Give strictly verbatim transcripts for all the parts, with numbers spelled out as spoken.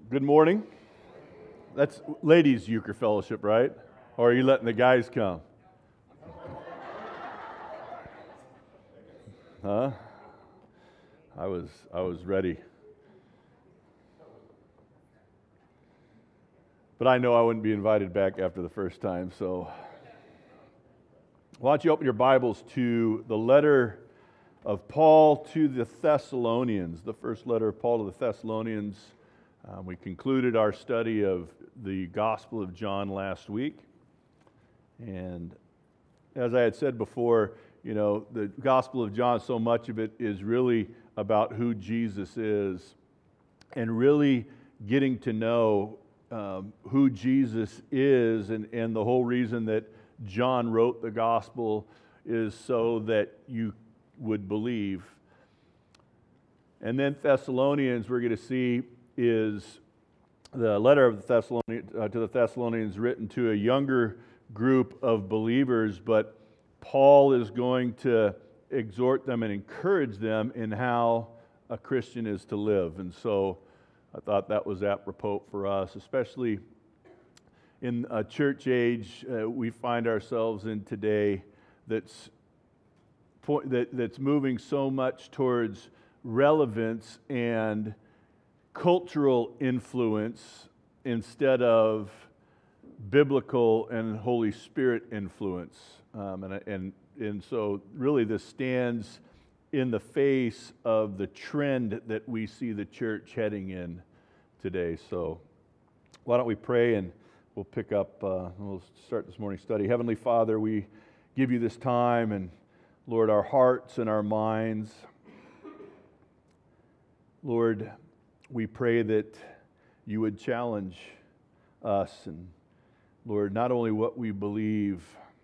Good morning. That's ladies' euchre fellowship, right? Or are you letting the guys come? Huh? I was I was ready. But I know I wouldn't be invited back after the first time, so why don't you open your Bibles to the letter of Paul to the Thessalonians, the first letter of Paul to the Thessalonians. Um, we concluded our study of the Gospel of John last week. And as I had said before, you know, the Gospel of John, so much of it is really about who Jesus is and really getting to know um, who Jesus is. And, and the whole reason that John wrote the Gospel is so that you would believe. And then Thessalonians, we're going to see, is the letter of the Thessalonians, uh, to the Thessalonians written to a younger group of believers, but Paul is going to exhort them and encourage them in how a Christian is to live. And so I thought that was apropos for us, especially in a church age uh, we find ourselves in today that's, po- that, that's moving so much towards relevance and cultural influence instead of biblical and Holy Spirit influence. Um, and, and, and so really this stands in the face of the trend that we see the church heading in today. So why don't we pray and we'll pick up, uh, we'll start this morning's study. Heavenly Father, we give you this time, and Lord, our hearts and our minds. Lord, we pray that you would challenge us, and Lord, not only what we believe,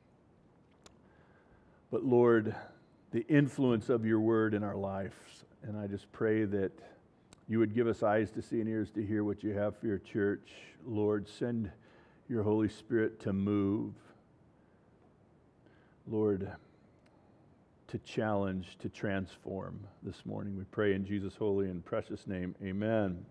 but Lord, the influence of your word in our lives. And I just pray that you would give us eyes to see and ears to hear what you have for your church. Lord, send your Holy Spirit to move. Lord, to challenge, to transform this morning. We pray in Jesus' holy and precious name. Amen.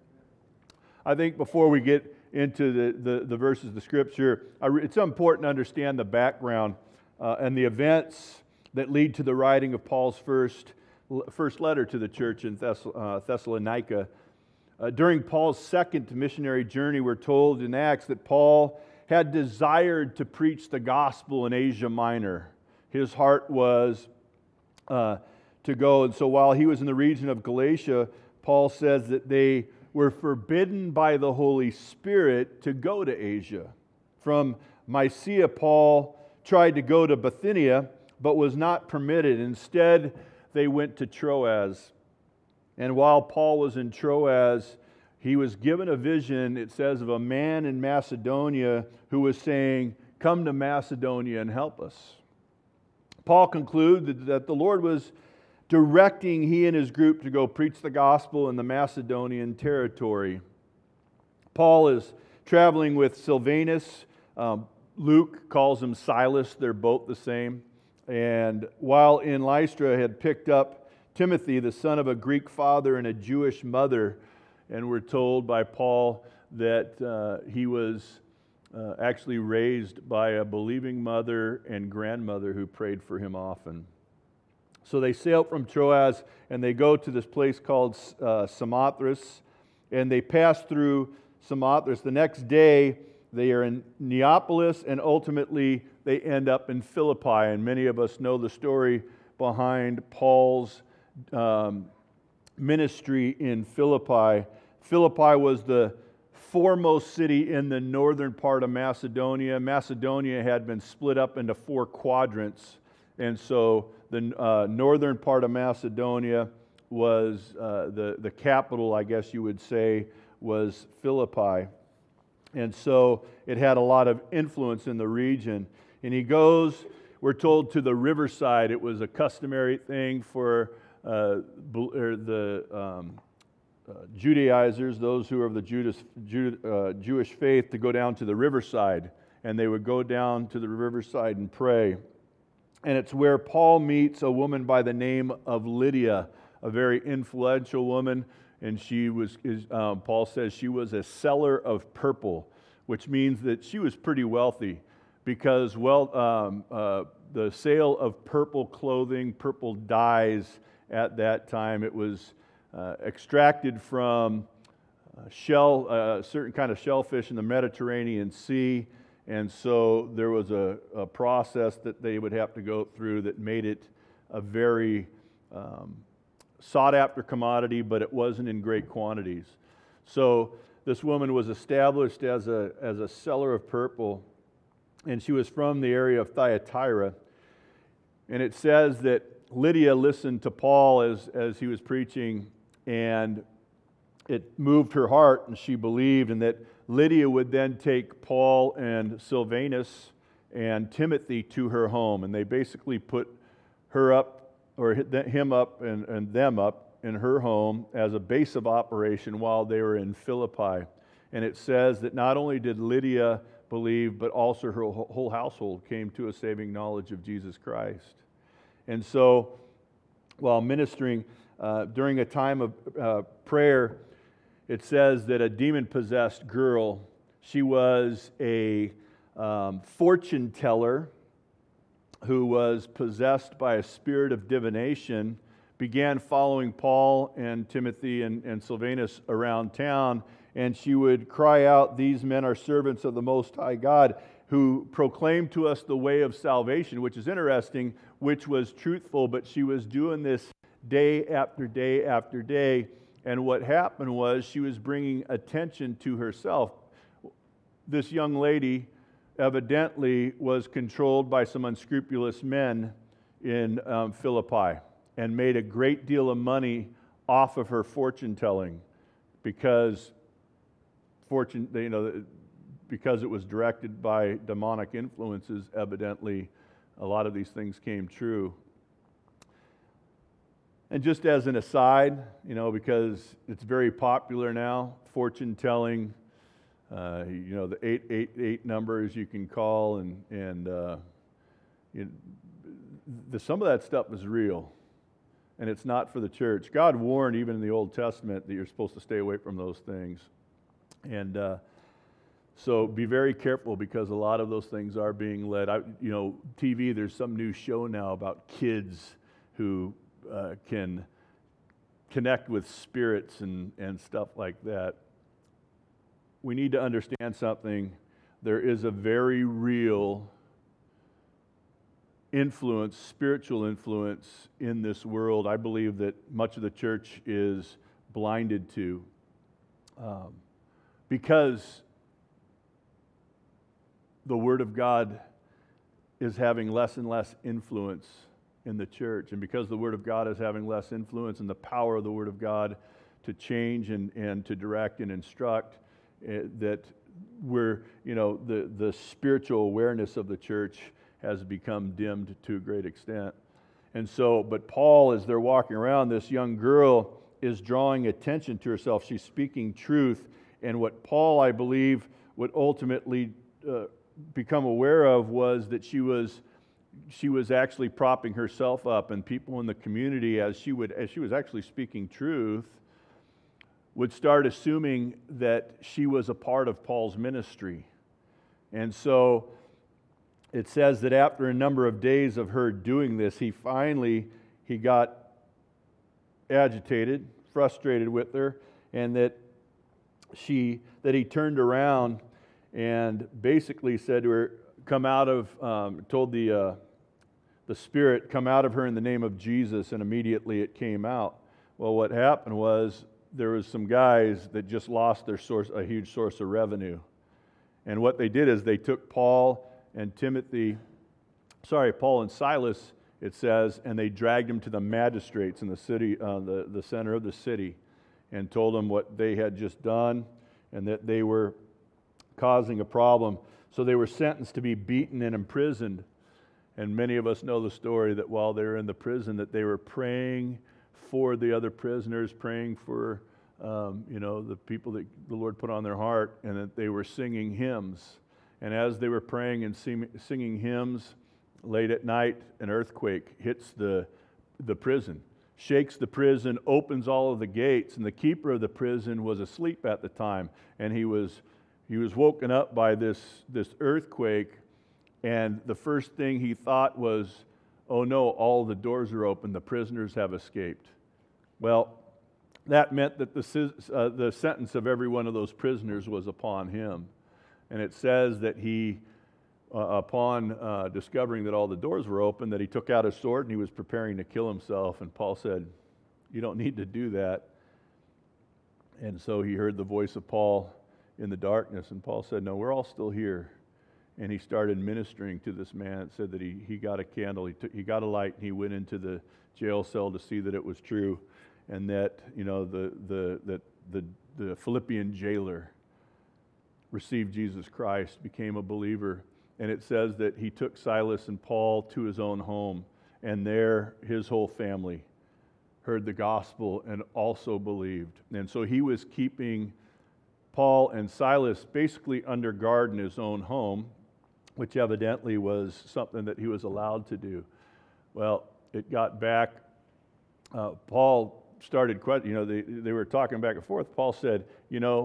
I think before we get into the, the, the verses of the Scripture, I re- it's important to understand the background uh, and the events that lead to the writing of Paul's first, first letter to the church in Thess- uh, Thessalonica. Uh, during Paul's second missionary journey, we're told in Acts that Paul had desired to preach the gospel in Asia Minor. His heart was Uh, to go. And so while he was in the region of Galatia, Paul says that they were forbidden by the Holy Spirit to go to Asia. From Mysia, Paul tried to go to Bithynia, but was not permitted. Instead, they went to Troas. And while Paul was in Troas, he was given a vision, it says, of a man in Macedonia who was saying, "Come to Macedonia and help us." Paul concluded that the Lord was directing he and his group to go preach the gospel in the Macedonian territory. Paul is traveling with Silvanus. Um, Luke calls him Silas. They're both the same. And while in Lystra, had picked up Timothy, the son of a Greek father and a Jewish mother. And we're told by Paul that uh, he was Uh, actually raised by a believing mother and grandmother who prayed for him often. So they sailed from Troas and they go to this place called uh, Samothrace, and they pass through Samothrace. The next day they are in Neapolis, and ultimately they end up in Philippi. And many of us know the story behind Paul's um, ministry in Philippi. Philippi was the foremost city in the northern part of Macedonia. Macedonia had been split up into four quadrants, and so the uh, northern part of Macedonia was uh, the, the capital, I guess you would say, was Philippi. And so it had a lot of influence in the region. And he goes, we're told, to the riverside. It was a customary thing for uh, the um, Uh, Judaizers, those who are of the Judas, Jude, uh, Jewish faith, to go down to the riverside, and they would go down to the riverside and pray. And it's where Paul meets a woman by the name of Lydia, a very influential woman, and she was, is, um, Paul says she was a seller of purple, which means that she was pretty wealthy, because well, um, uh, the sale of purple clothing, purple dyes at that time, it was uh, extracted from uh, shell, uh, certain kind of shellfish in the Mediterranean Sea, and so there was a, a process that they would have to go through that made it a very um, sought-after commodity, but it wasn't in great quantities. So this woman was established as a as a seller of purple, and she was from the area of Thyatira. And it says that Lydia listened to Paul as, as he was preaching, and it moved her heart, and she believed, and that Lydia would then take Paul and Silvanus and Timothy to her home, and they basically put her up, or him up and, and them up in her home as a base of operation while they were in Philippi. And it says that not only did Lydia believe, but also her whole household came to a saving knowledge of Jesus Christ. And so, while ministering uh, during a time of uh, prayer, it says that a demon-possessed girl, she was a um, fortune teller who was possessed by a spirit of divination, began following Paul and Timothy and, and Silvanus around town, and she would cry out, "These men are servants of the Most High God, who proclaim to us the way of salvation," which is interesting, which was truthful, but she was doing this day after day after day, and what happened was she was bringing attention to herself. This young lady evidently was controlled by some unscrupulous men in um, Philippi and made a great deal of money off of her fortune telling, because fortune, you know, because it was directed by demonic influences. Evidently, a lot of these things came true. And just as an aside, you know, because it's very popular now, fortune telling. Uh, you know, the eight eight eight numbers you can call, and and uh, you know, the, some of that stuff is real, and it's not for the church. God warned even in the Old Testament that you're supposed to stay away from those things, and uh, so be very careful, because a lot of those things are being led. I, you know, T V. There's some new show now about kids who uh, can connect with spirits and and stuff like that. We need to understand something. There is a very real influence, spiritual influence in this world. I believe that much of the church is blinded to, um, because the Word of God is having less and less influence in the church. And because the Word of God is having less influence, and the power of the Word of God to change and, and to direct and instruct, that we're, you know, the, the spiritual awareness of the church has become dimmed to a great extent. And so, but Paul, as they're walking around, this young girl is drawing attention to herself. She's speaking truth. And what Paul, I believe, would ultimately uh, become aware of was that she was she was actually propping herself up, and people in the community, as she would as she was actually speaking truth, would start assuming that she was a part of Paul's ministry. And so it says that after a number of days of her doing this, he finally, he got agitated, frustrated with her, and that she, that he turned around and basically said to her, come out of, um, told the, uh, the spirit, come out of her in the name of Jesus, and immediately it came out. Well, what happened was, there was some guys that just lost their source, a huge source of revenue. And what they did is they took Paul and Timothy, sorry, Paul and Silas, it says, and they dragged them to the magistrates in the city, uh, the, the center of the city, and told them what they had just done and that they were causing a problem. So they were sentenced to be beaten and imprisoned. And many of us know the story that while they were in the prison, that they were praying for the other prisoners, praying for um, you know, the people that the Lord put on their heart, and that they were singing hymns. And as they were praying and sing, singing hymns, late at night, an earthquake hits the the prison, shakes the prison, opens all of the gates, and the keeper of the prison was asleep at the time, and he was he was woken up by this this earthquake, and the first thing he thought was, oh no, all the doors are open, the prisoners have escaped. Well, that meant that the uh, the sentence of every one of those prisoners was upon him, and it says that he, uh, upon uh, discovering that all the doors were open, that he took out his sword and he was preparing to kill himself. And Paul said, "You don't need to do that." And so he heard the voice of Paul in the darkness, and Paul said, "No, we're all still here." And he started ministering to this man. It said that he, he got a candle, he, took, he got a light, and he went into the jail cell to see that it was true, and that, you know, the the that the the Philippian jailer received Jesus Christ, became a believer. And it says that he took Silas and Paul to his own home, and there his whole family heard the gospel and also believed. And so he was keeping Paul and Silas basically under guard in his own home, which evidently was something that he was allowed to do. Well, it got back. Uh, Paul started, you know, they, they were talking back and forth. Paul said, you know,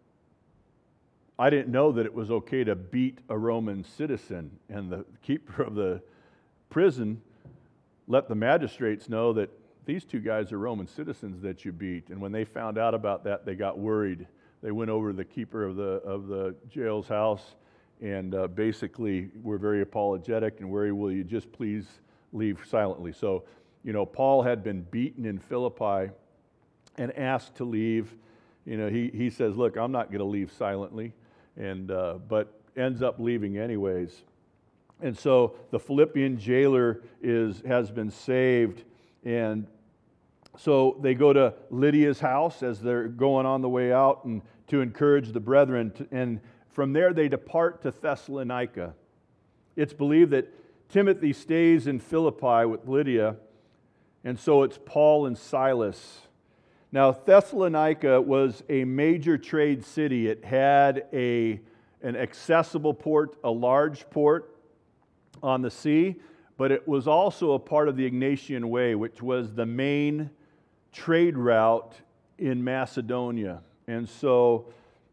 I didn't know that it was okay to beat a Roman citizen. And the keeper of the prison let the magistrates know that these two guys are Roman citizens that you beat. And when they found out about that, they got worried. They went over to the keeper of the of the jail's house and uh, basically were very apologetic and worried, will you just please leave silently? So, you know, Paul had been beaten in Philippi and asked to leave. You know, he, he says, look, I'm not going to leave silently, and uh, but ends up leaving anyways. And so the Philippian jailer is has been saved, and so they go to Lydia's house as they're going on the way out and to encourage the brethren. To, and from there they depart to Thessalonica. It's believed that Timothy stays in Philippi with Lydia, and so it's Paul and Silas. Now, Thessalonica was a major trade city. It had a, an accessible port, a large port on the sea, but it was also a part of the Egnatian Way, which was the main trade route in Macedonia. And so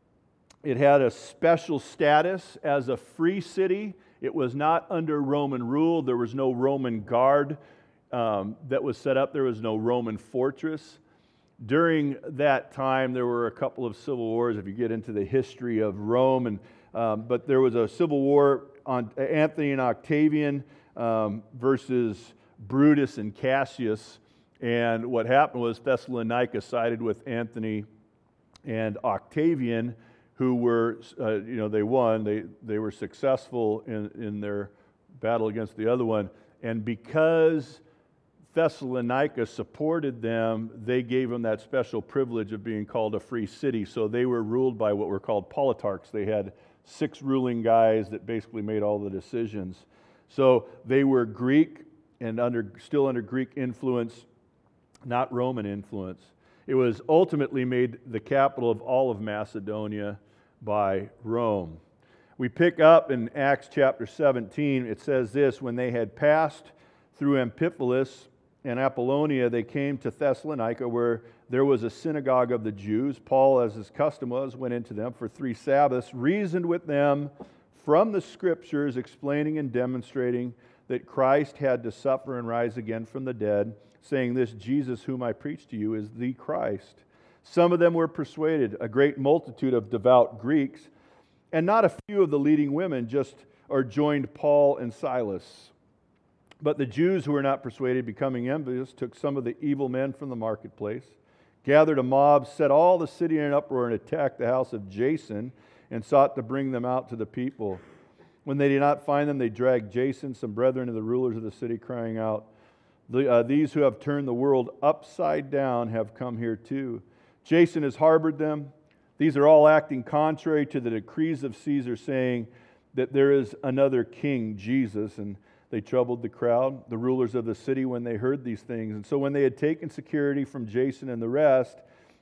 it had a special status as a free city. It was not under Roman rule. There was no Roman guard um, that was set up. There was no Roman fortress. During that time, there were a couple of civil wars, if you get into the history of Rome. And um, but there was a civil war on Anthony and Octavian um, versus Brutus and Cassius. And what happened was Thessalonica sided with Anthony and Octavian, who were, uh, you know, they won. They they were successful in, in their battle against the other one. And because Thessalonica supported them, they gave them that special privilege of being called a free city. So they were ruled by what were called politarchs. They had six ruling guys that basically made all the decisions. So they were Greek and under still under Greek influence, not Roman influence. It was ultimately made the capital of all of Macedonia by Rome. We pick up in Acts chapter seventeen. It says this, when they had passed through Amphipolis and Apollonia, they came to Thessalonica, where there was a synagogue of the Jews. Paul, as his custom was, went into them for three Sabbaths, reasoned with them from the Scriptures, explaining and demonstrating that Christ had to suffer and rise again from the dead, saying, this Jesus whom I preach to you is the Christ. Some of them were persuaded, a great multitude of devout Greeks, and not a few of the leading women just or joined Paul and Silas. But the Jews who were not persuaded, becoming envious, took some of the evil men from the marketplace, gathered a mob, set all the city in an uproar, and attacked the house of Jason, and sought to bring them out to the people. When they did not find them, they dragged Jason, some brethren of the rulers of the city, crying out, The, uh, these who have turned the world upside down have come here too. Jason has harbored them. These are all acting contrary to the decrees of Caesar, saying that there is another king, Jesus. And they troubled the crowd, the rulers of the city, when they heard these things. And so when they had taken security from Jason and the rest,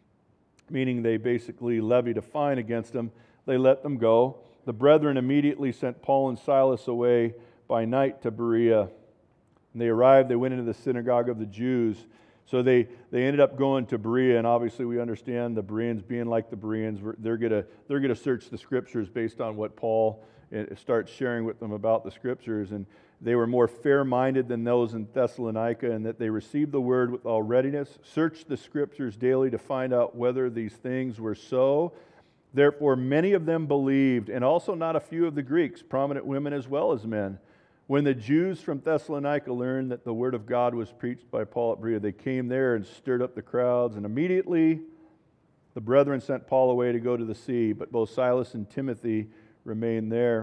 meaning they basically levied a fine against them, they let them go. The brethren immediately sent Paul and Silas away by night to Berea. And they arrived, they went into the synagogue of the Jews. So they, they ended up going to Berea, and obviously we understand the Bereans being like the Bereans. They're going they're gonna search the Scriptures based on what Paul starts sharing with them about the Scriptures. And they were more fair-minded than those in Thessalonica, and that they received the word with all readiness, searched the Scriptures daily to find out whether these things were so. Therefore many of them believed, and also not a few of the Greeks, prominent women as well as men. When the Jews from Thessalonica learned that the word of God was preached by Paul at Berea, they came there and stirred up the crowds, and immediately the brethren sent Paul away to go to the sea, but both Silas and Timothy remained there.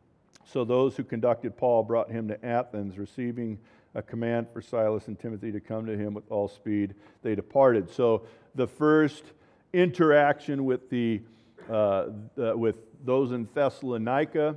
So those who conducted Paul brought him to Athens, receiving a command for Silas and Timothy to come to him with all speed. They departed. So the first interaction with the uh, uh, with those in Thessalonica,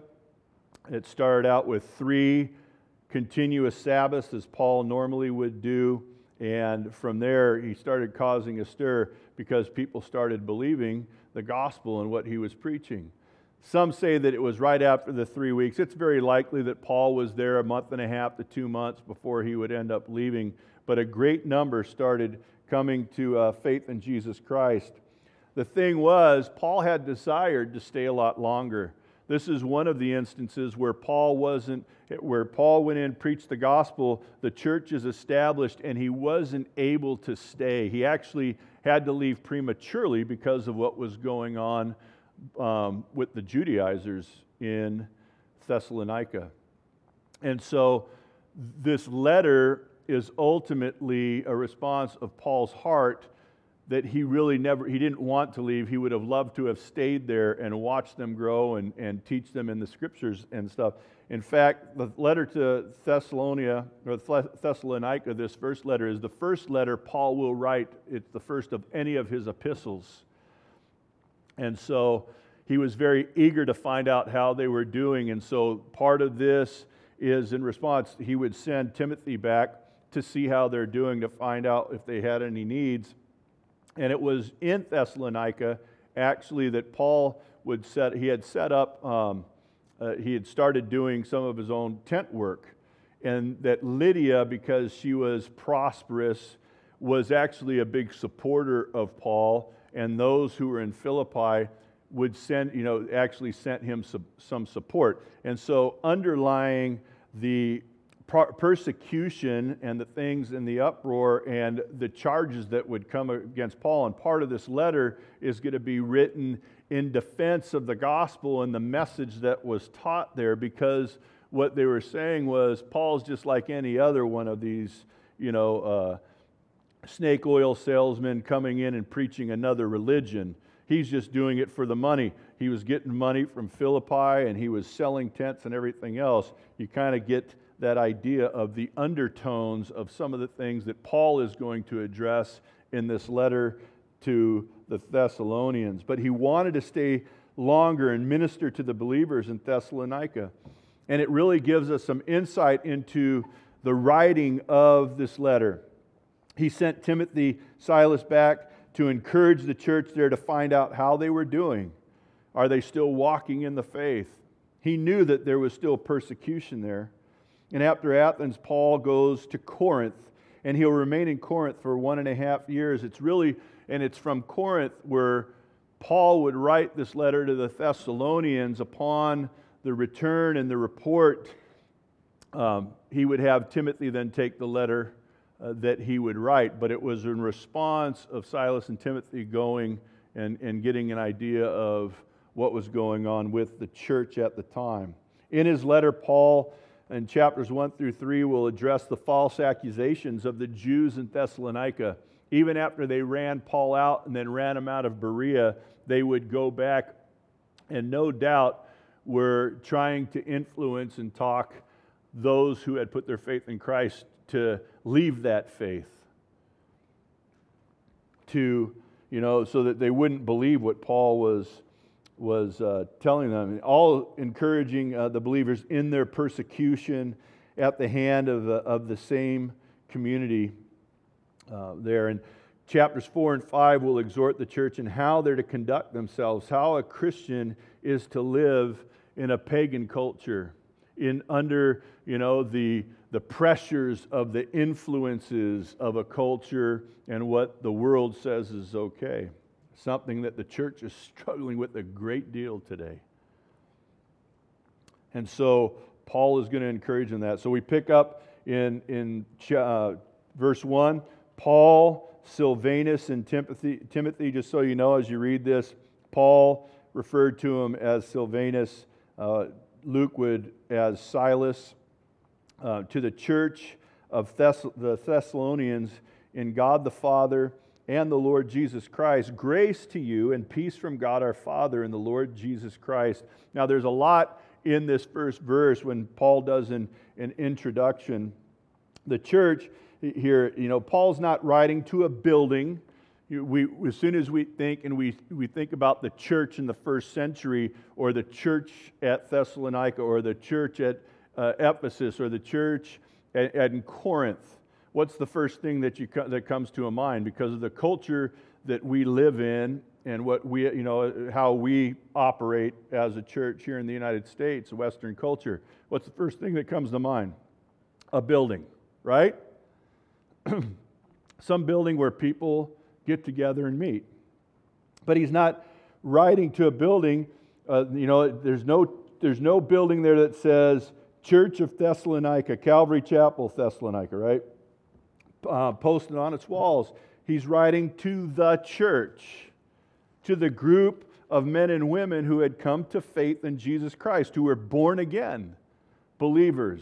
it started out with three continuous Sabbaths, as Paul normally would do, and from there he started causing a stir because people started believing the gospel and what he was preaching. Some say that it was right after the three weeks. It's very likely that Paul was there a month and a half to two months before he would end up leaving, but a great number started coming to uh, faith in Jesus Christ. The thing was, Paul had desired to stay a lot longer. This is one of the instances where Paul wasn't, where Paul went in, preached the gospel, the church is established, and he wasn't able to stay. He actually had to leave prematurely because of what was going on um, with the Judaizers in Thessalonica. And so this letter is ultimately a response of Paul's heart that he really never, he didn't want to leave. He would have loved to have stayed there and watched them grow and, and teach them in the Scriptures and stuff. In fact, the letter to Thessalonica, or Thessalonica, this first letter is the first letter Paul will write. It's the first of any of his epistles. And so he was very eager to find out how they were doing. And so part of this is in response, he would send Timothy back to see how they're doing, to find out if they had any needs. And it was in Thessalonica, actually, that Paul would set, he had set up, um, uh, he had started doing some of his own tent work. And that Lydia, because she was prosperous, was actually a big supporter of Paul. And those who were in Philippi would send, you know, actually sent him some, some support. And so underlying the persecution and the things in the uproar and the charges that would come against Paul, and part of this letter is going to be written in defense of the gospel and the message that was taught there, because what they were saying was Paul's just like any other one of these, you know, uh, snake oil salesmen coming in and preaching another religion. He's just doing it for the money. He was getting money from Philippi and he was selling tents and everything else. You kind of get that idea of the undertones of some of the things that Paul is going to address in this letter to the Thessalonians. But he wanted to stay longer and minister to the believers in Thessalonica. And it really gives us some insight into the writing of this letter. He sent Timothy, Silas back to encourage the church there to find out how they were doing. Are they still walking in the faith? He knew that there was still persecution there. And after Athens, Paul goes to Corinth, and he'll remain in Corinth for one and a half years. It's really, and it's from Corinth where Paul would write this letter to the Thessalonians upon the return and the report. Um, he would have Timothy then take the letter uh, that he would write, but it was in response of Silas and Timothy going and, and getting an idea of what was going on with the church at the time. In his letter, Paul, in chapters one through three, will address the false accusations of the Jews in Thessalonica. Even after they ran Paul out and then ran him out of Berea, they would go back and no doubt were trying to influence and talk those who had put their faith in Christ to leave that faith. To, you know, so that they wouldn't believe what Paul was was uh, telling them, all encouraging uh, the believers in their persecution at the hand of the, of the same community uh, there. And chapters four and five will exhort the church in how they're to conduct themselves, how a Christian is to live in a pagan culture. in under, you know, the, the pressures of the influences of a culture and what the world says is okay. Something that the church is struggling with a great deal today. And so Paul is going to encourage in that. So we pick up in, in uh, verse one, Paul, Silvanus, and Timothy, Timothy, just so you know as you read this, Paul referred to him as Silvanus, uh, Luke would as Silas, uh, to the church of Thess- the Thessalonians in God the Father and the Lord Jesus Christ. Grace to you and peace from God our Father and the Lord Jesus Christ. Now there's a lot in this first verse when Paul does an, an introduction. The church here, you know, Paul's not writing to a building. We, as soon as we think and we, we think about the church in the first century, or the church at Thessalonica, or the church at uh, Ephesus, or the church at, at Corinth, what's the first thing that you that comes to a mind? Because of the culture that we live in and what we, you know, how we operate as a church here in the United States, Western culture. What's the first thing that comes to mind? A building, right? Some building where people get together and meet. But he's not writing to a building. Uh, you know, there's no there's no building there that says Church of Thessalonica, Calvary Chapel, Thessalonica, right? Uh, posted on its walls. He's writing to the church, to the group of men and women who had come to faith in Jesus Christ, who were born again believers.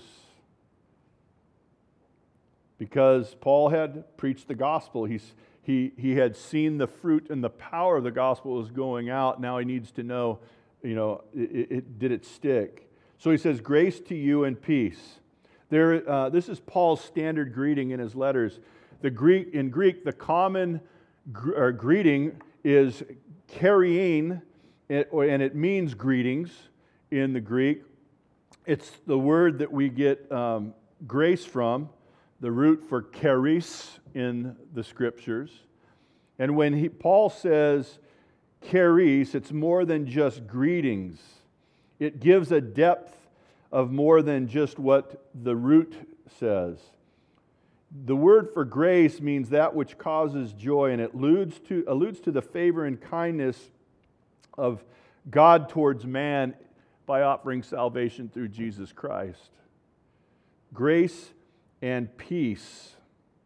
Because Paul had preached the gospel. He's, he, he had seen the fruit and the power of the gospel was going out. Now he needs to know, you know, it, it, did it stick? So he says, grace to you and peace. There, uh, this is Paul's standard greeting in his letters. The Greek, in Greek, the common gr- or greeting is kariein, and it means greetings in the Greek. It's the word that we get um, grace from, the root for charis in the Scriptures. And when he, Paul says charis, it's more than just greetings. It gives a depth of more than just what the root says. The word for grace means that which causes joy, and it alludes to, alludes to the favor and kindness of God towards man by offering salvation through Jesus Christ. Grace and peace.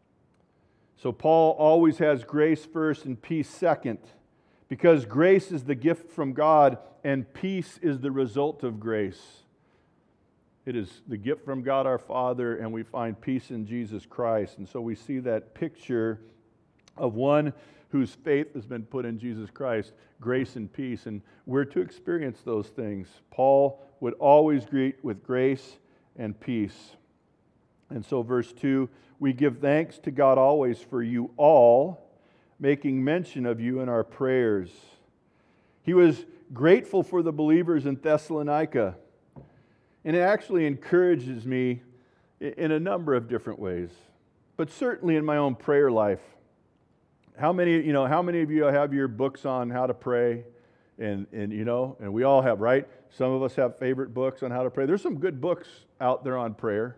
So Paul always has grace first and peace second, because grace is the gift from God and peace is the result of grace. It is the gift from God our Father, and we find peace in Jesus Christ. And so we see that picture of one whose faith has been put in Jesus Christ, grace and peace, and we're to experience those things. Paul would always greet with grace and peace. And so verse two, we give thanks to God always for you all, making mention of you in our prayers. He was grateful for the believers in Thessalonica. And it actually encourages me in a number of different ways, but certainly in my own prayer life. How many, you know, how many of you have your books on how to pray? And, and you know, and we all have, right? Some of us have favorite books on how to pray. There's some good books out there on prayer.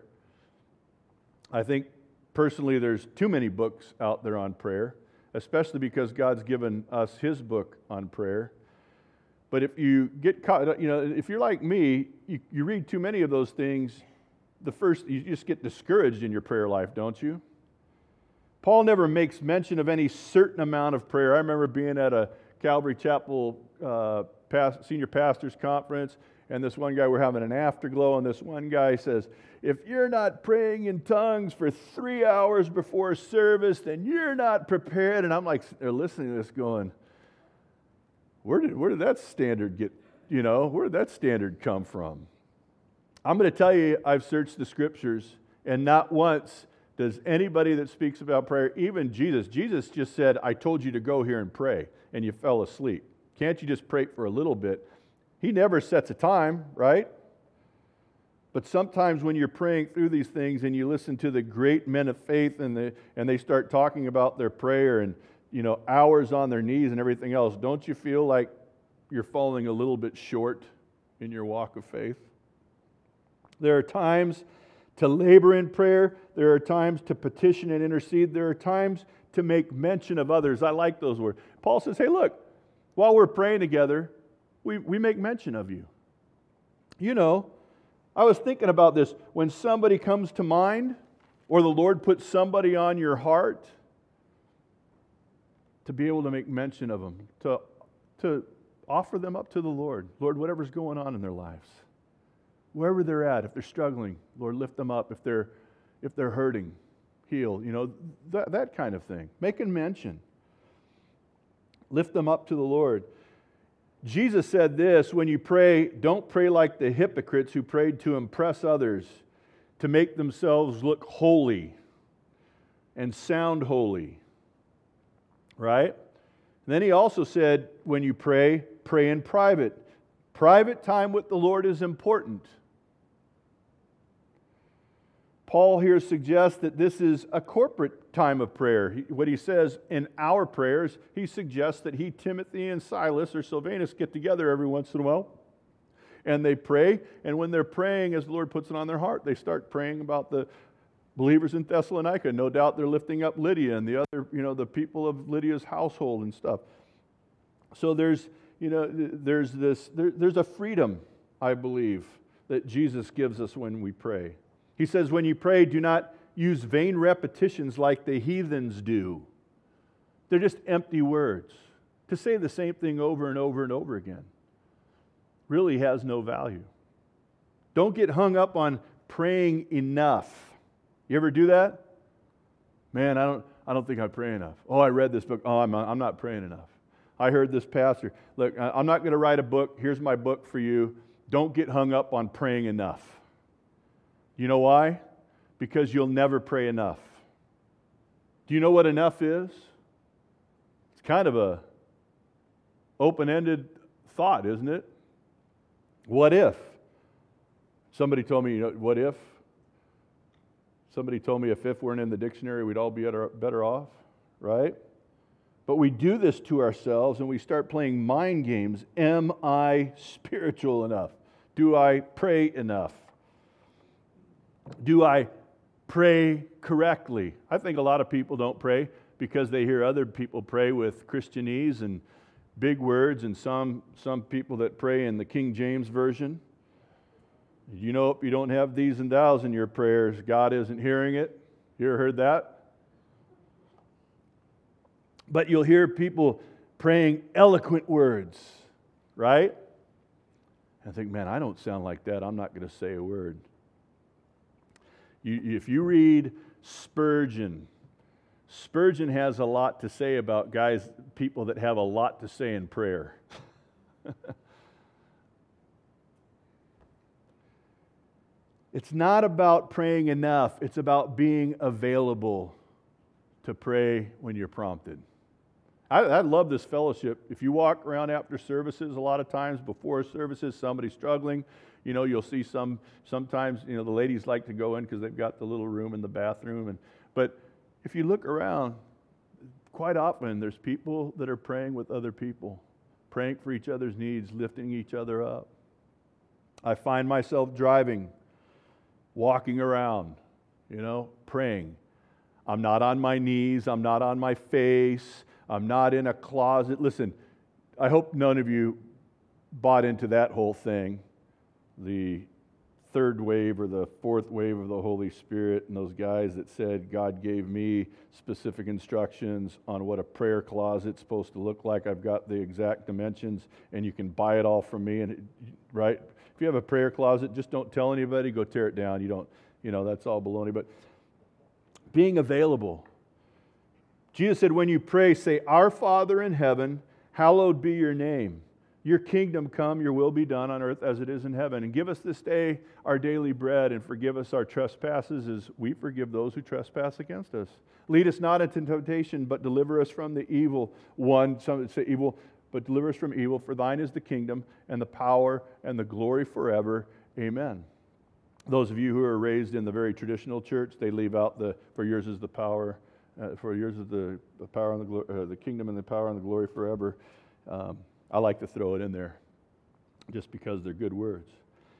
I think personally there's too many books out there on prayer, especially because God's given us His book on prayer. But if you get caught, you know, if you're like me, you, you read too many of those things, the first, you just get discouraged in your prayer life, don't you? Paul never makes mention of any certain amount of prayer. I remember being at a Calvary Chapel uh, past, senior pastors conference, and this one guy, we're having an afterglow, and this one guy says, if you're not praying in tongues for three hours before service, then you're not prepared. And I'm like, they're listening to this going, Where did, where did that standard get, you know, where did that standard come from? I'm going to tell you, I've searched the Scriptures, and not once does anybody that speaks about prayer, even Jesus, Jesus just said, I told you to go here and pray, and you fell asleep. Can't you just pray for a little bit? He never sets a time, right? But sometimes when you're praying through these things and you listen to the great men of faith and, the, and they start talking about their prayer and you know, hours on their knees and everything else, don't you feel like you're falling a little bit short in your walk of faith? There are times to labor in prayer. There are times to petition and intercede. There are times to make mention of others. I like those words. Paul says, hey, look, while we're praying together, we, we make mention of you. You know, I was thinking about this. When somebody comes to mind, or the Lord puts somebody on your heart, to be able to make mention of them, to, to offer them up to the Lord. Lord, whatever's going on in their lives, wherever they're at, if they're struggling, Lord, lift them up. If they're, if they're hurting, heal. You know, that, that kind of thing. Making mention. Lift them up to the Lord. Jesus said this, when you pray, don't pray like the hypocrites who prayed to impress others, to make themselves look holy and sound holy. Right? And then he also said, when you pray, pray in private. Private time with the Lord is important. Paul here suggests that this is a corporate time of prayer. He, what he says in our prayers, he suggests that he, Timothy, and Silas or Silvanus get together every once in a while, and they pray. And when they're praying, as the Lord puts it on their heart, they start praying about the believers in Thessalonica. No doubt they're lifting up Lydia and the other, you know, the people of Lydia's household and stuff. So there's, you know, there's this, there, there's a freedom, I believe, that Jesus gives us when we pray. He says, when you pray, do not use vain repetitions like the heathens do. They're just empty words. To say the same thing over and over and over again really has no value. Don't get hung up on praying enough. You ever do that? Man, I don't I don't think I pray enough. Oh, I read this book. Oh, I'm I'm not praying enough. I heard this pastor. Look, I'm not going to write a book. Here's my book for you. Don't get hung up on praying enough. You know why? Because you'll never pray enough. Do you know what enough is? It's kind of a open-ended thought, isn't it? What if? Somebody told me, you know, what if? Somebody told me if if weren't in the dictionary, we'd all be better off, right? But we do this to ourselves and we start playing mind games. Am I spiritual enough? Do I pray enough? Do I pray correctly? I think a lot of people don't pray because they hear other people pray with Christianese and big words, and some, some people that pray in the King James Version. You know, if you don't have these and thous in your prayers, God isn't hearing it. You ever heard that? But you'll hear people praying eloquent words, right? And I think, man, I don't sound like that. I'm not going to say a word. You, if you read Spurgeon, Spurgeon has a lot to say about guys, people that have a lot to say in prayer. It's not about praying enough. It's about being available to pray when you're prompted. I, I love this fellowship. If you walk around after services, a lot of times before services, somebody's struggling. You know, you'll see some, sometimes, you know, the ladies like to go in because they've got the little room in the bathroom. And But if you look around, quite often there's people that are praying with other people, praying for each other's needs, lifting each other up. I find myself driving, walking around, you know, praying. I'm not on my knees. I'm not on my face. I'm not in a closet. Listen, I hope none of you bought into that whole thing, the third wave or the fourth wave of the Holy Spirit and those guys that said God gave me specific instructions on what a prayer closet's supposed to look like. I've got the exact dimensions and you can buy it all from me. And it, right? If you have a prayer closet, just don't tell anybody, go tear it down. You don't, you know, that's all baloney. But being available. Jesus said, when you pray, say, Our Father in heaven, hallowed be your name. Your kingdom come, your will be done on earth as it is in heaven. And give us this day our daily bread, and forgive us our trespasses as we forgive those who trespass against us. Lead us not into temptation, but deliver us from the evil one. Some say evil, but deliver us from evil. For thine is the kingdom and the power and the glory forever. Amen. Those of you who are raised in the very traditional church, they leave out the, for yours is the power, uh, for yours is the, the power and the, glo- uh, the kingdom and the power and the glory forever. Um, I like to throw it in there just because they're good words.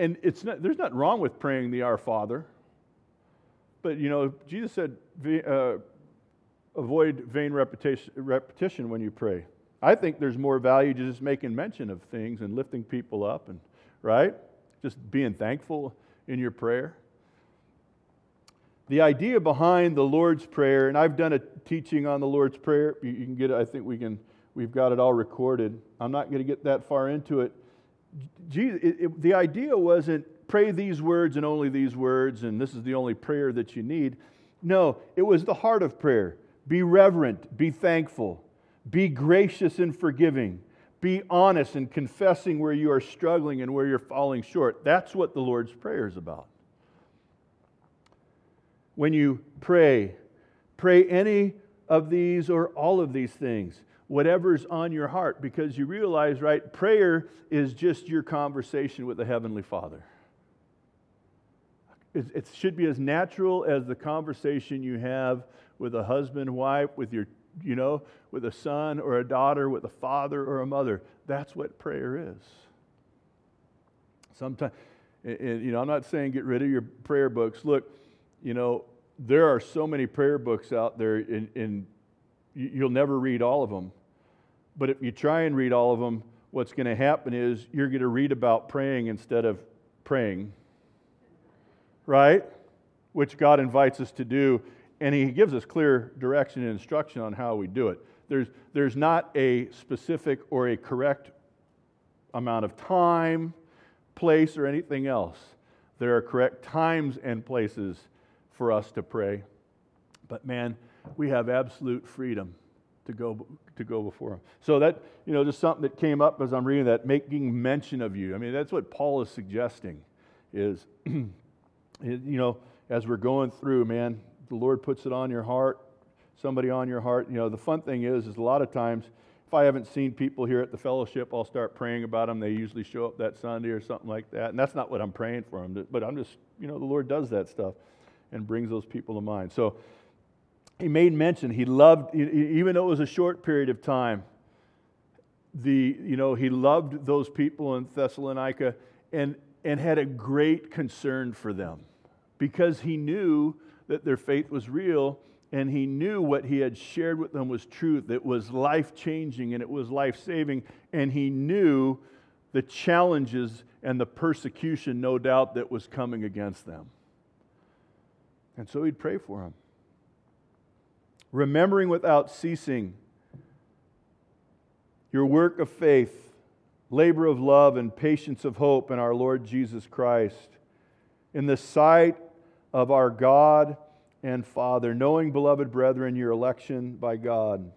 and it's not, there's nothing wrong with praying the Our Father. But, you know, Jesus said, uh, avoid vain repetition, repetition when you pray. I think there's more value to just making mention of things and lifting people up, and right? Just being thankful in your prayer. The idea behind the Lord's Prayer, and I've done a teaching on the Lord's Prayer. You, you can get it. I think we can. We've got it all recorded. I'm not going to get that far into it. Jesus, it, it, the idea wasn't pray these words and only these words, and this is the only prayer that you need. No, it was the heart of prayer. Be reverent, be thankful, be gracious and forgiving, be honest and confessing where you are struggling and where you're falling short. That's what the Lord's Prayer is about. When you pray, pray any of these or all of these things, whatever's on your heart, because you realize, right, prayer is just your conversation with the Heavenly Father. It, it should be as natural as the conversation you have with a husband, wife, with your, you know, with a son or a daughter, with a father or a mother. That's what prayer is. Sometimes, you know, I'm not saying get rid of your prayer books. Look, you know, there are so many prayer books out there, and, and you'll never read all of them. But if you try and read all of them, what's going to happen is you're going to read about praying instead of praying, right? Which God invites us to do, and He gives us clear direction and instruction on how we do it. There's, there's not a specific or a correct amount of time, place, or anything else. There are correct times and places for us to pray. But man, we have absolute freedom to go to go before Him. So that, you know, just something that came up as I'm reading that, making mention of you. I mean, that's what Paul is suggesting is, you know, as we're going through, man, the Lord puts it on your heart, somebody on your heart. You know, the fun thing is, is a lot of times, if I haven't seen people here at the fellowship, I'll start praying about them. They usually show up that Sunday or something like that. And that's not what I'm praying for them, but I'm just, you know, the Lord does that stuff and brings those people to mind. So he made mention, he loved, even though it was a short period of time, the, you know, he loved those people in Thessalonica and, and had a great concern for them because he knew that their faith was real, and he knew what he had shared with them was truth. It was life-changing and it was life-saving, and he knew the challenges and the persecution, no doubt, that was coming against them. And so he'd pray for them. Remembering without ceasing your work of faith, labor of love, and patience of hope in our Lord Jesus Christ, in the sight of our God and Father, knowing, beloved brethren, your election by God.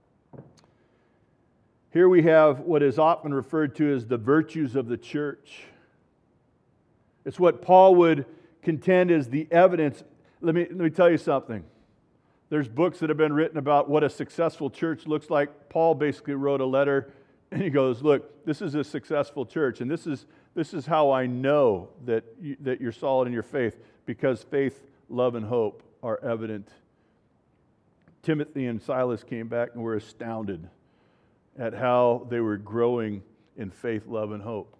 Here we have what is often referred to as the virtues of the church. It's what Paul would contend is the evidence. Let me, let me tell you something. There's books that have been written about what a successful church looks like. Paul basically wrote a letter, and he goes, look, this is a successful church, and this is this is how I know that, you, that you're solid in your faith, because faith, love, and hope are evident. Timothy and Silas came back and were astounded at how they were growing in faith, love, and hope.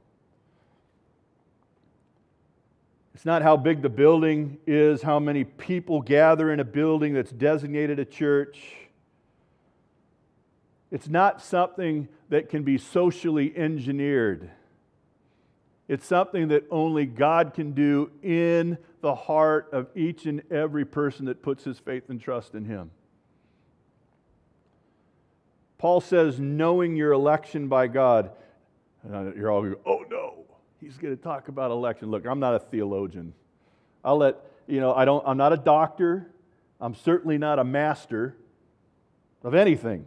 It's not how big the building is, how many people gather in a building that's designated a church. It's not something that can be socially engineered. It's something that only God can do in the heart of each and every person that puts his faith and trust in Him. Paul says, knowing your election by God. And you're all going, oh no, he's going to talk about election. Look, I'm not a theologian. I'll let, you know, I don't, I'm not a doctor. I'm certainly not a master of anything.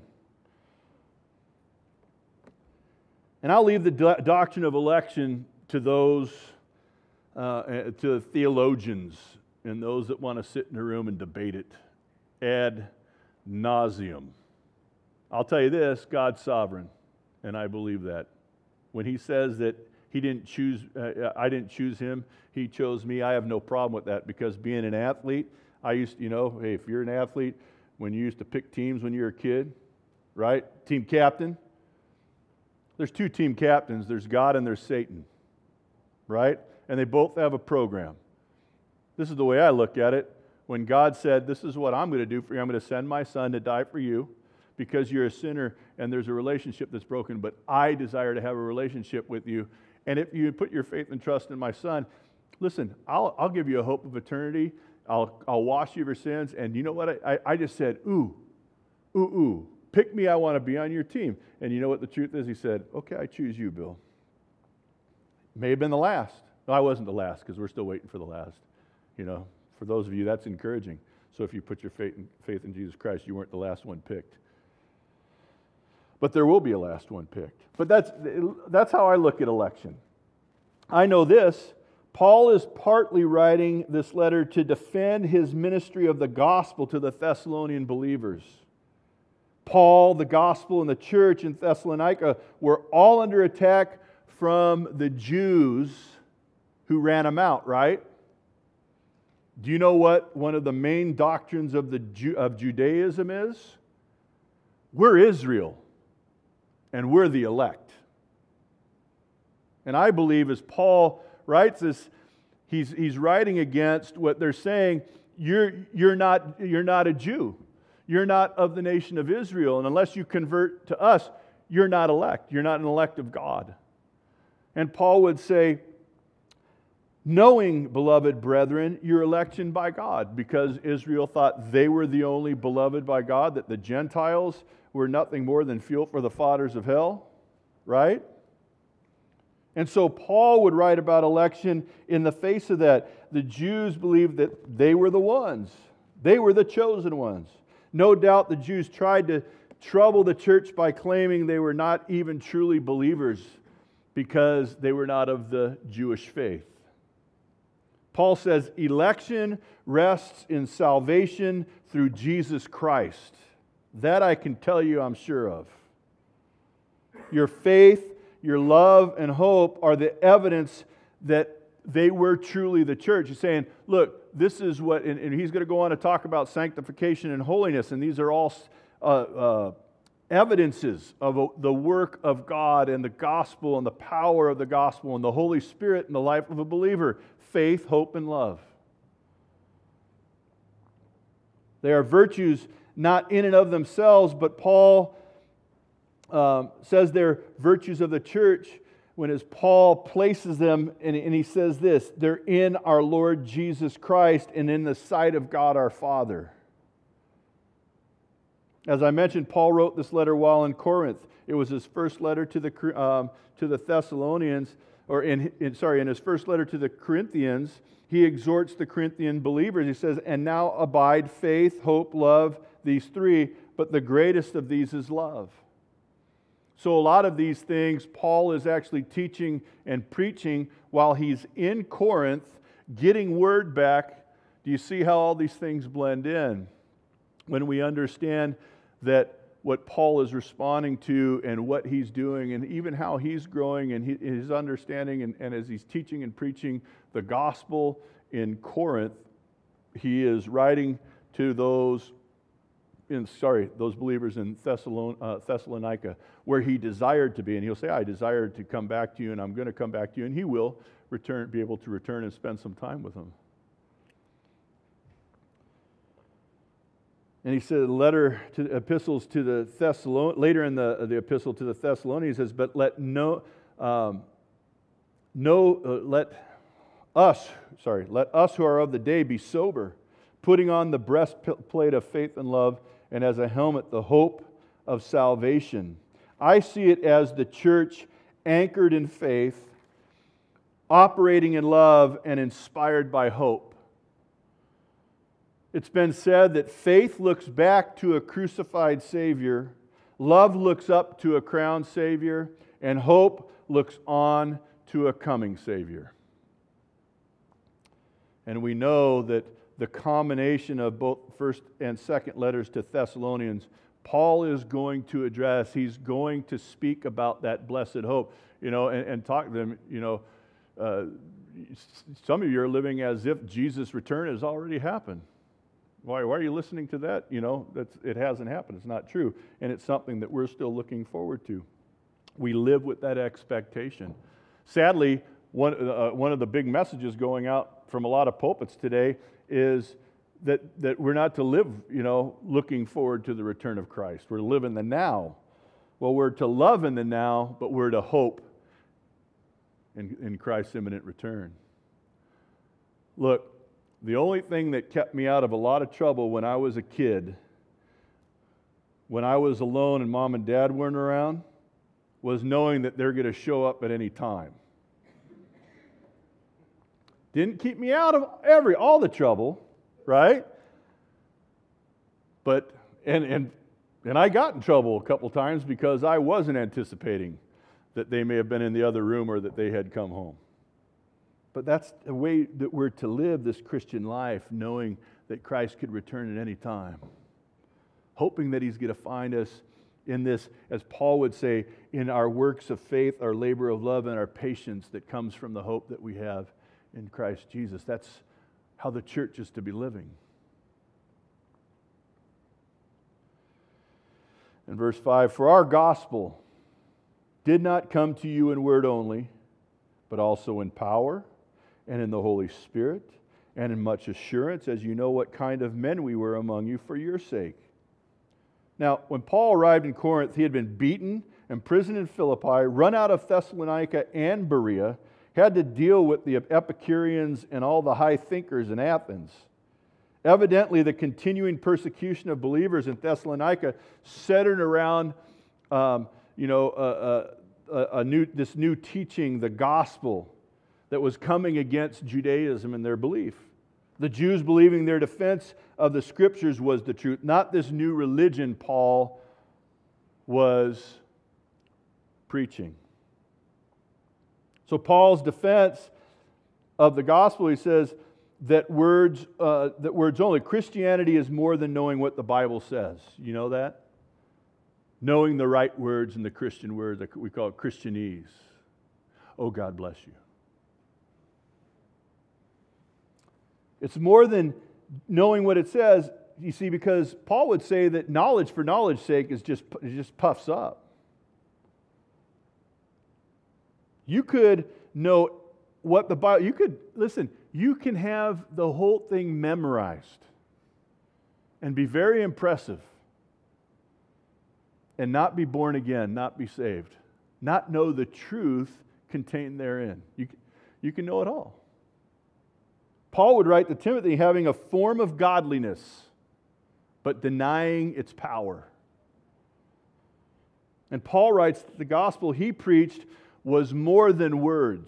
And I'll leave the do- doctrine of election to those, uh, to theologians and those that want to sit in a room and debate it ad nauseum. I'll tell you this, God's sovereign, and I believe that. When He says that He didn't choose, uh, I didn't choose Him, He chose me, I have no problem with that, because being an athlete, I used to, you know, hey, if you're an athlete, when you used to pick teams when you were a kid, right? Team captain. There's two team captains. There's God and there's Satan, right? and they both have a program. This is the way I look at it. When God said, this is what I'm going to do for you, I'm going to send my son to die for you because you're a sinner and there's a relationship that's broken, but I desire to have a relationship with you. And if you put your faith and trust in my son, listen, I'll, I'll give you a hope of eternity. I'll, I'll wash you of your sins. And you know what? I, I just said, ooh, ooh, ooh, pick me. I want to be on your team. And you know what the truth is? He said, okay, I choose you, Bill. May have been the last. No, I wasn't the last because we're still waiting for the last. You know, for those of you, that's encouraging. So if you put your faith in, faith in Jesus Christ, you weren't the last one picked. But there will be a last one picked. But that's that's how I look at election. I know this. Paul is partly writing this letter to defend his ministry of the gospel to the Thessalonian believers. Paul, the gospel, and the church in Thessalonica were all under attack from the Jews who ran them out, right? Do you know what one of the main doctrines of, the Ju- of Judaism is? We're Israel, and we're the elect. And I believe as Paul writes this, he's, he's writing against what they're saying, you're, you're, not, you're not a Jew. You're not of the nation of Israel. And unless you convert to us, you're not elect. You're not an elect of God. And Paul would say, knowing, beloved brethren, your election by God, because Israel thought they were the only beloved by God, that the Gentiles were nothing more than fuel for the fathers of hell, right? And so Paul would write about election in the face of that. The Jews believed that they were the ones. They were the chosen ones. No doubt the Jews tried to trouble the church by claiming they were not even truly believers because they were not of the Jewish faith. Paul says election rests in salvation through Jesus Christ. That I can tell you I'm sure of. Your faith, your love, and hope are the evidence that they were truly the church. He's saying, look, this is what, and, and he's going to go on to talk about sanctification and holiness, and these are all uh, uh, evidences of a, the work of God and the gospel and the power of the gospel and the Holy Spirit in the life of a believer. Faith, hope, and love. They are virtues not in and of themselves, but Paul um, says they're virtues of the church when as Paul places them, and, and he says this, they're in our Lord Jesus Christ and in the sight of God our Father. As I mentioned, Paul wrote this letter while in Corinth. It was his first letter to the um, to the Thessalonians, or in, in sorry, in his first letter to the Corinthians, he exhorts the Corinthian believers. He says, "And now abide faith, hope, love, these three, but the greatest of these is love." So a lot of these things Paul is actually teaching and preaching while he's in Corinth, getting word back. Do you see how all these things blend in? When we understand that what Paul is responding to and what he's doing and even how he's growing and his understanding and, and as he's teaching and preaching the gospel in Corinth, he is writing to those in sorry, those believers in Thessalon, uh, Thessalonica, where he desired to be. And he'll say, I desired to come back to you, and I'm going to come back to you. And he will return, be able to return and spend some time with them. And he said, letter to epistles to the Thessalon later in the, the epistle to the Thessalonians, he says, but let no, um, no uh, let us, sorry, let us who are of the day be sober, putting on the breastplate of faith and love, and as a helmet the hope of salvation. I see it as the church anchored in faith, operating in love, and inspired by hope. It's been said that faith looks back to a crucified Savior, love looks up to a crowned Savior, and hope looks on to a coming Savior. And we know that the combination of both first and second letters to Thessalonians, Paul is going to address, he's going to speak about that blessed hope, you know, and, and talk to them, you know, uh, some of you are living as if Jesus' return has already happened. Why, why are you listening to that? You know, that's, it hasn't happened. It's not true. And it's something that we're still looking forward to. We live with that expectation. Sadly, one, uh, one of the big messages going out from a lot of pulpits today is that, that we're not to live, you know, looking forward to the return of Christ. We're to live in the now. Well, we're to love in the now, but we're to hope in, in Christ's imminent return. Look, the only thing that kept me out of a lot of trouble when I was a kid, when I was alone and mom and dad weren't around, was knowing that they're going to show up at any time. Didn't keep me out of every all the trouble, right? But and and and I got in trouble a couple times because I wasn't anticipating that they may have been in the other room or that they had come home. But that's the way that we're to live this Christian life, knowing that Christ could return at any time. Hoping that He's going to find us in this, as Paul would say, in our works of faith, our labor of love, and our patience that comes from the hope that we have in Christ Jesus. That's how the church is to be living. In verse five, for our gospel did not come to you in word only, but also in power and in the Holy Spirit and in much assurance, as you know what kind of men we were among you for your sake. Now, when Paul arrived in Corinth, he had been beaten, imprisoned in Philippi, run out of Thessalonica and Berea, had to deal with the Epicureans and all the high thinkers in Athens. Evidently, the continuing persecution of believers in Thessalonica centered around, um, you know, a, a, a new, this new teaching, the gospel, that was coming against Judaism and their belief. The Jews believing their defense of the Scriptures was the truth, not this new religion Paul was preaching. So Paul's defense of the gospel, he says that words, uh, that words only. Christianity is more than knowing what the Bible says. You know that? Knowing the right words in the Christian word, that we call it Christianese. Oh, God bless you. It's more than knowing what it says, you see, because Paul would say that knowledge for knowledge's sake is just, it just puffs up. You could know what the Bible, you could, listen, you can have the whole thing memorized and be very impressive and not be born again, not be saved, not know the truth contained therein. You, you can know it all. Paul would write to Timothy, having a form of godliness, but denying its power. And Paul writes that the gospel he preached was more than words.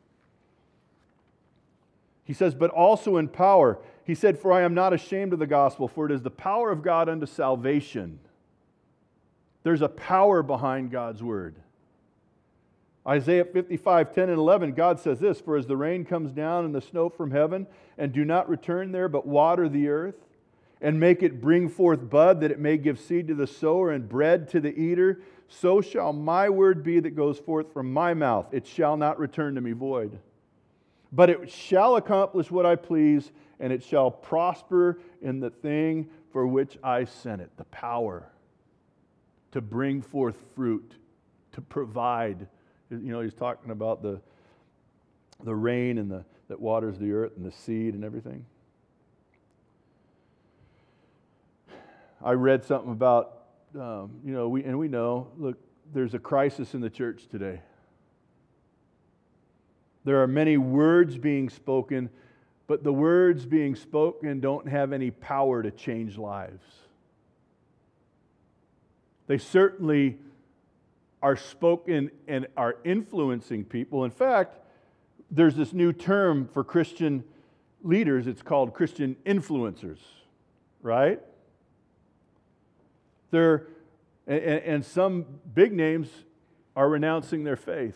He says, but also in power. He said, for I am not ashamed of the gospel, for it is the power of God unto salvation. There's a power behind God's word. Isaiah fifty-five, ten and eleven, God says this, for as the rain comes down and the snow from heaven, and do not return there, but water the earth, and make it bring forth bud, that it may give seed to the sower and bread to the eater, so shall my word be that goes forth from my mouth. It shall not return to me void. But it shall accomplish what I please, and it shall prosper in the thing for which I sent it. The power to bring forth fruit, to provide. You know, he's talking about the, the rain and the that waters the earth and the seed and everything. I read something about, um, you know, we and we know, look, there's a crisis in the church today. There are many words being spoken, but the words being spoken don't have any power to change lives. They certainly are spoken and are influencing people. In fact, there's this new term for Christian leaders. It's called Christian influencers, right? They're, and, and some big names are renouncing their faith.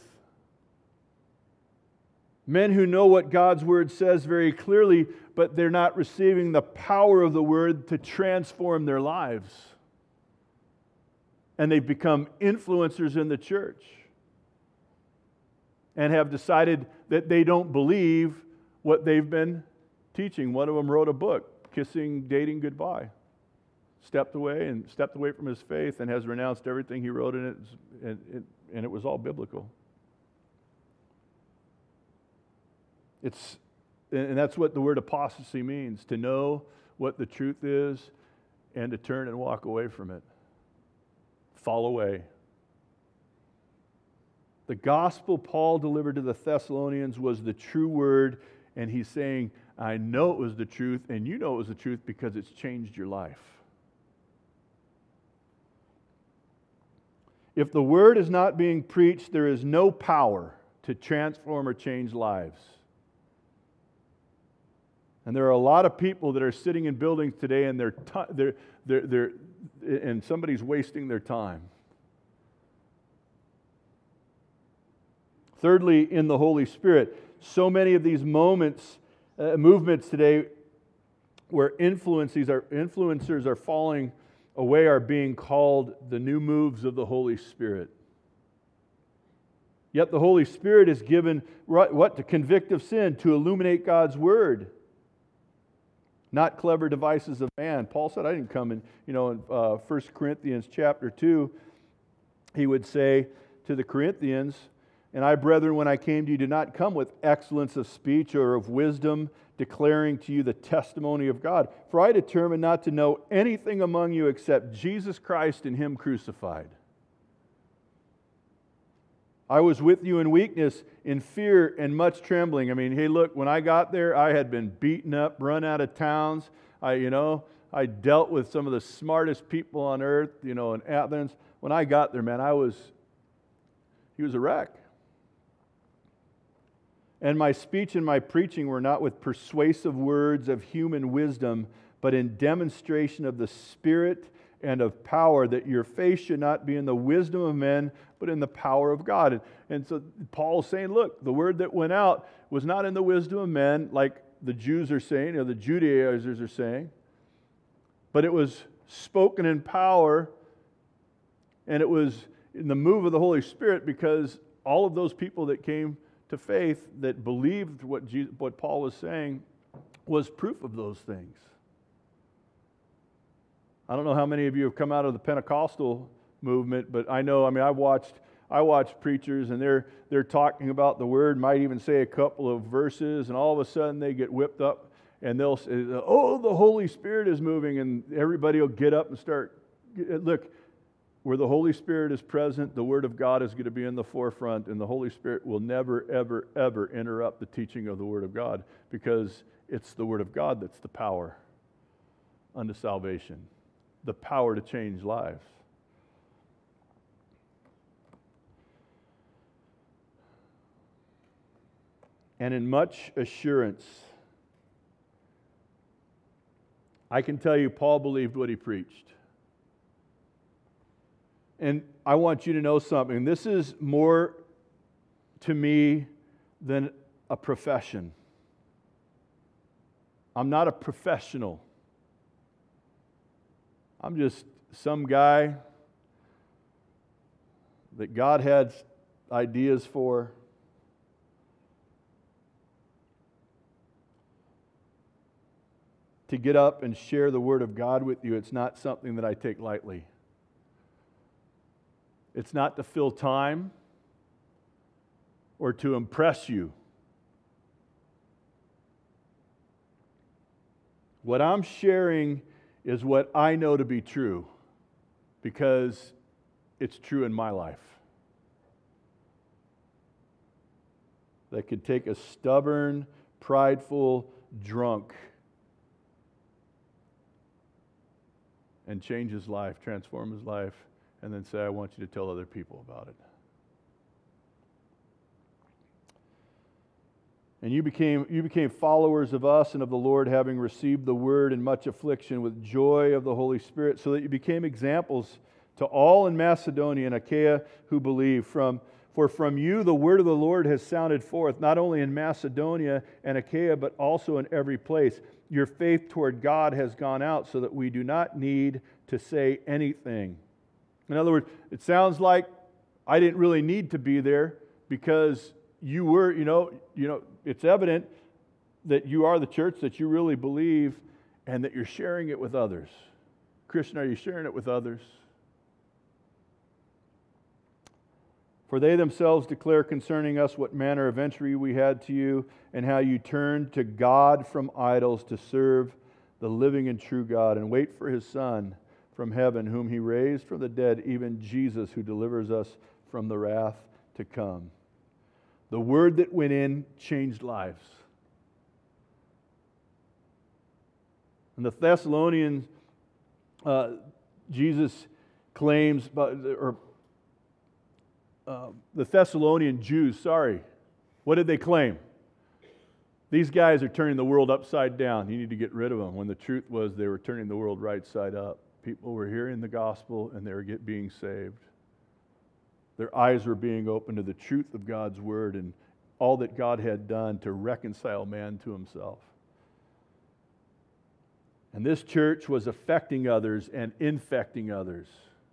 Men who know what God's Word says very clearly, but they're not receiving the power of the Word to transform their lives. And they've become influencers in the church and have decided that they don't believe what they've been teaching. One of them wrote a book, Kissing Dating Goodbye. Stepped away and stepped away from his faith and has renounced everything he wrote in it, and it, and it was all biblical. It's, and that's what the word apostasy means, to know what the truth is and to turn and walk away from it. Fall away. The gospel Paul delivered to the Thessalonians was the true word, and he's saying, I know it was the truth, and you know it was the truth because it's changed your life. If the word is not being preached, there is no power to transform or change lives. And there are a lot of people that are sitting in buildings today, and they're, t- they're, they're, they're, and somebody's wasting their time. Thirdly, in the Holy Spirit, so many of these moments, uh, movements today, where influences are, influencers are falling away, are being called the new moves of the Holy Spirit. Yet the Holy Spirit is given what? To convict of sin, to illuminate God's Word. Not clever devices of man. Paul said, I didn't come in, you know, in uh, First Corinthians chapter two, he would say to the Corinthians, and I, brethren, when I came to you, did not come with excellence of speech or of wisdom, declaring to you the testimony of God. For I determined not to know anything among you except Jesus Christ and Him crucified. I was with you in weakness, in fear, and much trembling. I mean, hey, look, when I got there, I had been beaten up, run out of towns. I, you know, I dealt with some of the smartest people on earth, you know, in Athens. When I got there, man, I was, he was a wreck. And my speech and my preaching were not with persuasive words of human wisdom, but in demonstration of the Spirit and of power, that your faith should not be in the wisdom of men, but in the power of God. And, and so Paul's saying, look, the word that went out was not in the wisdom of men, like the Jews are saying, or the Judaizers are saying, but it was spoken in power, and it was in the move of the Holy Spirit, because all of those people that came to faith, that believed what Jesus, what Paul was saying, was proof of those things. I don't know how many of you have come out of the Pentecostal movement, but I know, I mean, I watched I watched preachers, and they're they're talking about the word, might even say a couple of verses, and all of a sudden they get whipped up, and they'll say, oh, the Holy Spirit is moving, and everybody will get up and start, look, where the Holy Spirit is present, the Word of God is going to be in the forefront, and the Holy Spirit will never, ever, ever interrupt the teaching of the Word of God, because it's the Word of God that's the power unto salvation, the power to change lives. And in much assurance, I can tell you Paul believed what he preached. And I want you to know something. This is more to me than a profession. I'm not a professional. I'm just some guy that God had ideas for. To get up and share the Word of God with you, it's not something that I take lightly. It's not to fill time or to impress you. What I'm sharing is what I know to be true, because it's true in my life. That could take a stubborn, prideful drunk and change his life, transform his life, and then say, I want you to tell other people about it. And you became you became followers of us and of the Lord, having received the word in much affliction with joy of the Holy Spirit, so that you became examples to all in Macedonia and Achaia who believe. From For from you the word of the Lord has sounded forth, not only in Macedonia and Achaia, but also in every place. Your faith toward God has gone out, so that we do not need to say anything. In other words, it sounds like I didn't really need to be there, because you were, you know, you know, it's evident that you are the church, that you really believe, and that you're sharing it with others. Christian, are you sharing it with others? For they themselves declare concerning us what manner of entry we had to you, and how you turned to God from idols to serve the living and true God, and wait for his Son from heaven, whom he raised from the dead, even Jesus, who delivers us from the wrath to come. The word that went in changed lives. And the Thessalonians, uh, Jesus claims, or uh, the Thessalonian Jews, sorry, what did they claim? These guys are turning the world upside down. You need to get rid of them. When the truth was they were turning the world right side up. People were hearing the gospel and they were get, being saved. Their eyes were being opened to the truth of God's word and all that God had done to reconcile man to himself. And this church was affecting others and infecting others.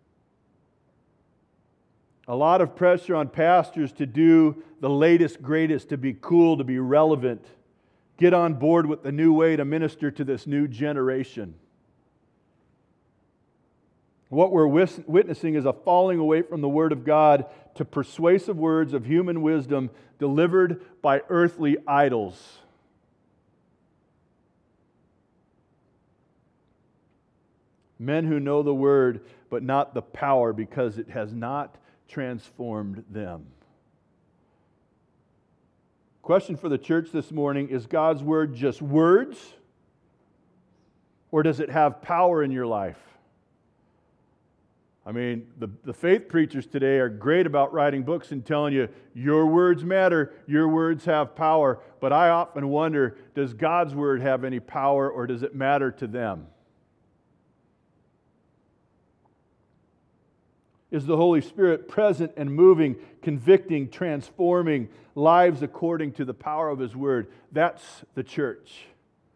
A lot of pressure on pastors to do the latest, greatest, to be cool, to be relevant. Get on board with the new way to minister to this new generation. What we're witnessing is a falling away from the Word of God to persuasive words of human wisdom delivered by earthly idols. Men who know the Word, but not the power, because it has not transformed them. Question for the church this morning: is God's Word just words, or does it have power in your life? I mean, the, the faith preachers today are great about writing books and telling you, your words matter, your words have power. But I often wonder, does God's Word have any power, or does it matter to them? Is the Holy Spirit present and moving, convicting, transforming lives according to the power of His Word? That's the church.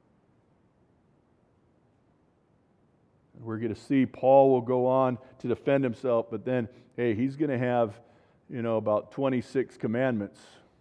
We're going to see Paul will go on to defend himself, but then, hey, he's going to have, you know, about twenty-six commandments.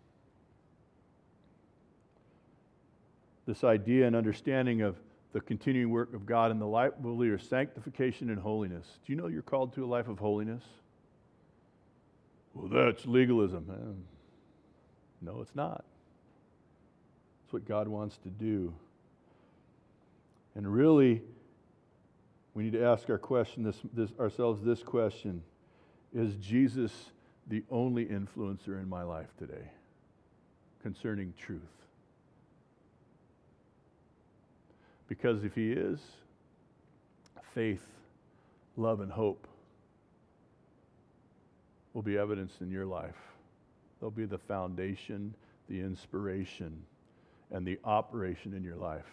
This idea and understanding of the continuing work of God in the life of believer, sanctification and holiness. Do you know you're called to a life of holiness? Well, that's legalism. No, it's not. It's what God wants to do. And really, we need to ask our question, this, this, ourselves this question: is Jesus the only influencer in my life today concerning truth? Because if He is, faith, love, and hope will be evidenced in your life. They'll be the foundation, the inspiration, and the operation in your life.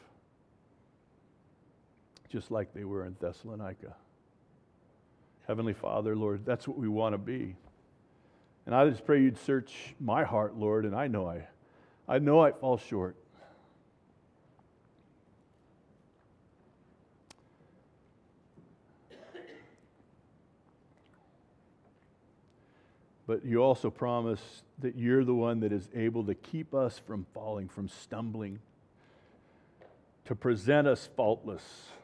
Just like they were in Thessalonica. Heavenly Father, Lord, that's what we want to be. And I just pray You'd search my heart, Lord, and I know I, I know I fall short. But You also promise that You're the one that is able to keep us from falling, from stumbling, to present us faultless.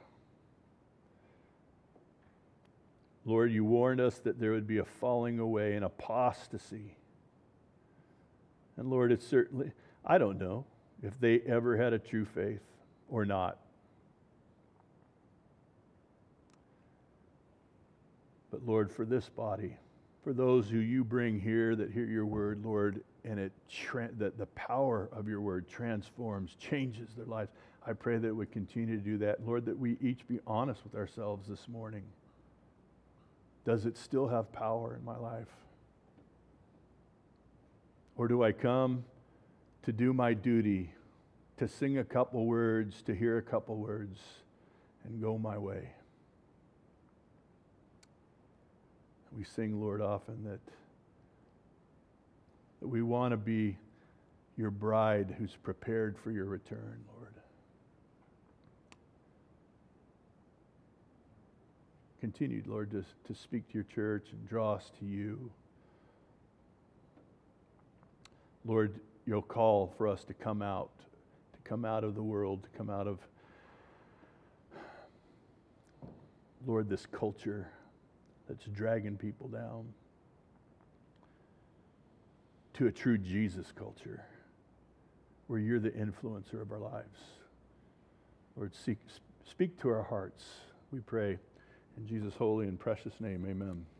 Lord, You warned us that there would be a falling away and apostasy. And Lord, it's certainly, I don't know if they ever had a true faith or not. But Lord, for this body, for those who You bring here that hear Your word, Lord, and it tra- that the power of Your word transforms, changes their lives, I pray that it would continue to do that. Lord, that we each be honest with ourselves this morning. Does it still have power in my life? Or do I come to do my duty, to sing a couple words, to hear a couple words, and go my way? We sing, Lord, often that, that we want to be Your bride who's prepared for Your return, Lord. Continue, Lord, to, to speak to Your church and draw us to You. Lord, You'll call for us to come out, to come out of the world, to come out of, Lord, this culture that's dragging people down. to a true Jesus culture where you're the influencer of our lives. Lord, seek, speak to our hearts, we pray. In Jesus' holy and precious name, amen.